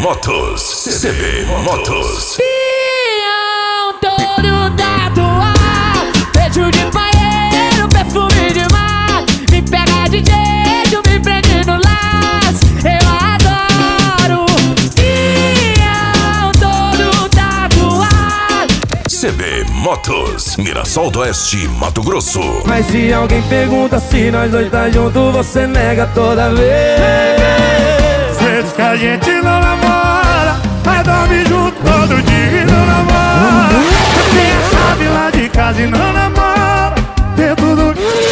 Motos. CB Motos. Pião todo tatuado, beijo de banheiro, perfume de mar. Me pega de jeito, me prende no laço, eu adoro. Pião todo tatuado. CB Motos, Mirassol do Oeste, Mato Grosso. Mas se alguém pergunta se nós dois tá junto, você nega toda vez. Cê diz que a gente não namora, mas dorme junto todo dia e não namora. Tem a chave lá de casa e não namora. Dentro do...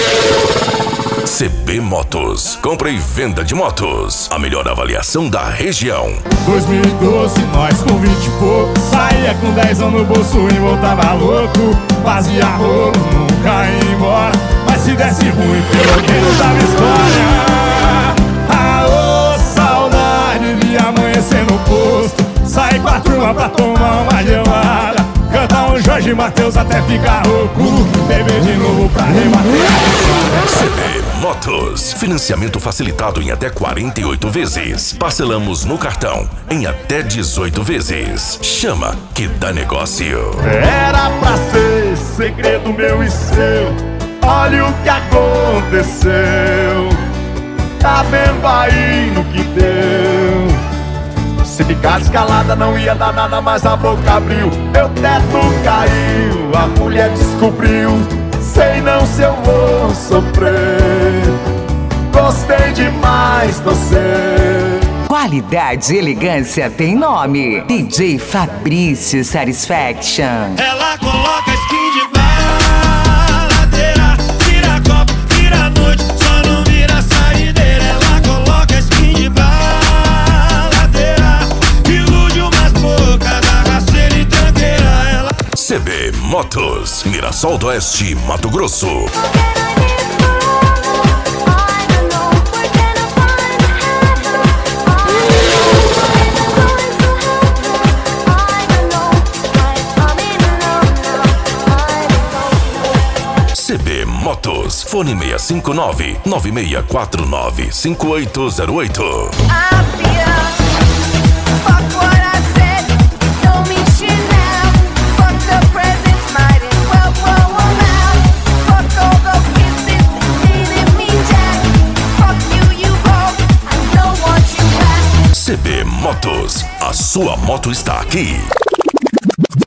CB Motos, compra e venda de motos. A melhor avaliação da região. 2012, nós com 20 e pouco, saía com 10 no bolso e voltava louco. Fazia rolo, nunca ia embora, mas se desse ruim, pelo menos dava história. Aô, saudade de amanhecer no posto, sair com a turma pra tomar uma gelada, cantar um Jorge Mateus até ficar rouco, beber de novo pra rebater. CB Motos, financiamento facilitado em até 48 vezes. Parcelamos no cartão em até 18 vezes. Chama que dá negócio. Era pra ser segredo meu e seu, olha o que aconteceu. Tá vendo aí no que deu? Se ficar escalada não ia dar nada, mas a boca abriu. Meu teto caiu, a mulher descobriu. Sei não se eu vou sofrer. Gostei demais de você. Qualidade e elegância tem nome. DJ Fabrício Satisfaction. Ela coloca skin de baladeira, vira copo, vira noite, só não vira saideira. Ela coloca skin de baladeira, ilude umas bocas, bagaceira e tranqueira. Ela... CB Motos, Mirassol do Oeste, Mato Grosso. CB Motos, fone 659-9649-5808. CB Motos, a sua moto está aqui.